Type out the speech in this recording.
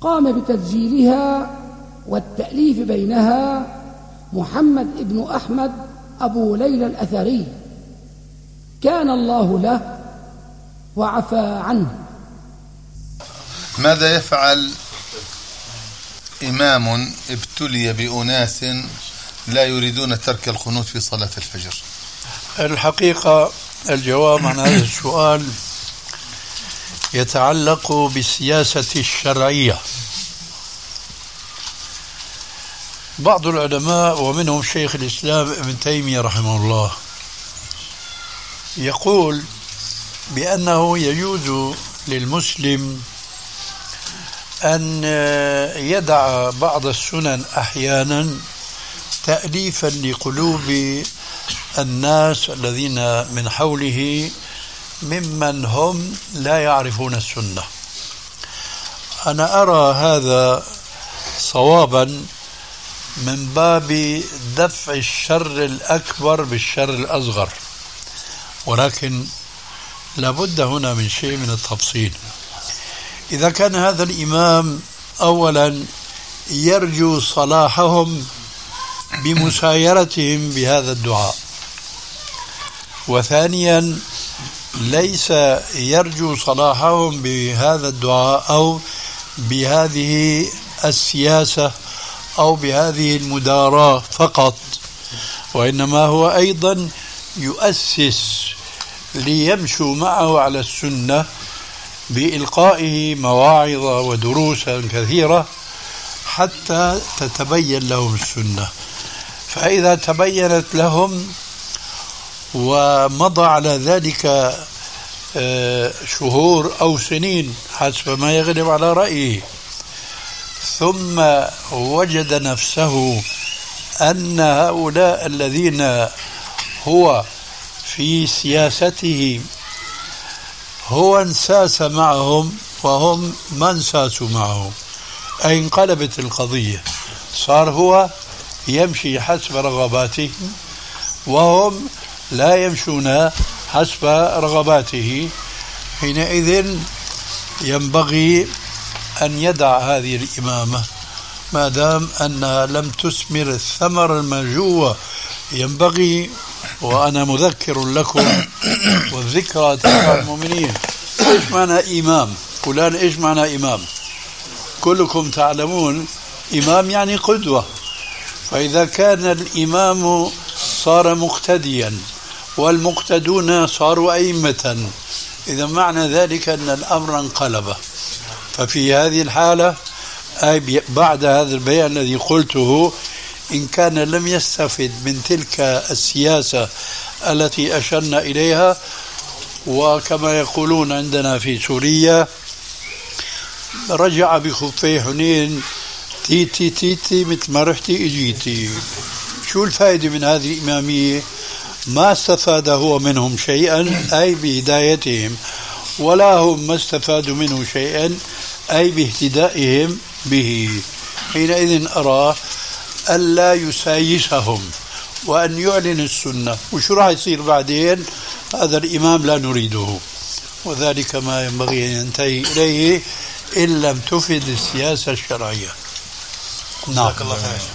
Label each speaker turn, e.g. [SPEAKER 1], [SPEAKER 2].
[SPEAKER 1] قام بتسجيلها والتأليف بينها محمد ابن أحمد أبو ليلى الأثري، كان الله له وعفى عنه.
[SPEAKER 2] ماذا يفعل إمام ابتلي بأناس لا يريدون ترك القنوت في صلاة الفجر؟
[SPEAKER 3] الحقيقة الجواب عن هذا السؤال يتعلق بالسياسة الشرعية. بعض العلماء ومنهم شيخ الإسلام ابن تيمية رحمه الله يقول بأنه يجوز للمسلم أن يدع بعض السنن أحيانا تأليفا لقلوب الناس الذين من حوله ممن هم لا يعرفون السنة. أنا أرى هذا صوابا من باب دفع الشر الأكبر بالشر الأصغر، ولكن لابد هنا من شيء من التفصيل. إذا كان هذا الإمام أولا يرجو صلاحهم بمسايرتهم بهذا الدعاء، وثانيا ليس يرجو صلاحهم بهذا الدعاء أو بهذه السياسة أو بهذه المداراة فقط، وإنما هو أيضا يؤسس ليمشوا معه على السنة بإلقائه مواعظ ودروسا كثيرة حتى تتبين لهم السنة. فإذا تبينت لهم ومضى على ذلك شهور أو سنين حسب ما يغلب على رأيه، ثم وجد نفسه أن هؤلاء الذين هو في سياسته هو انساس معهم وهم ما انساسوا معه، أي انقلبت القضية، صار هو يمشي حسب رغباته وهم لا يمشون حسب رغباته، حينئذ ينبغي أن يدع هذه الإمامة ما دام أنها لم تثمر الثمر المرجو. ينبغي، وأنا مذكر لكم والذكرى تنفع المؤمنين، إيش معنى إمام؟ فلان إيش معنى إمام؟ كلكم تعلمون إمام يعني قدوة، فإذا كان الإمام صار مقتديا والمقتدون صاروا أئمة، إذا معنى ذلك أن الأمر انقلب. ففي هذه الحالة أي بعد هذا البيان الذي قلته، إن كان لم يستفد من تلك السياسة التي أشرنا إليها، وكما يقولون عندنا في سوريا رجع بخفي حنين تيتي تيتي مثل ما رحتي اجيتي. شو الفائدة من هذه الإمامية؟ ما استفاد هو منهم شيئا أي بهدايتهم، ولا هم ما استفادوا منه شيئا أي باهتدائهم به. حينئذ أرى ألا يسايسهم وأن يعلن السنة. وشو راح يصير بعدين؟ هذا الإمام لا نريده، وذلك ما ينبغي أن ينتهي إليه إن لم تفد السياسة الشرعية. نعم.